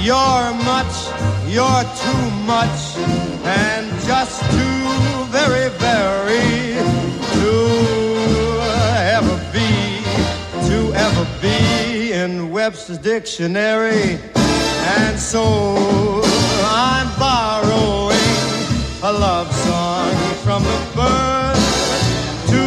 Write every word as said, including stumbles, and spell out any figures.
You're much, you're too much, and just too very, very to ever be, to ever be in Webster's dictionary. And so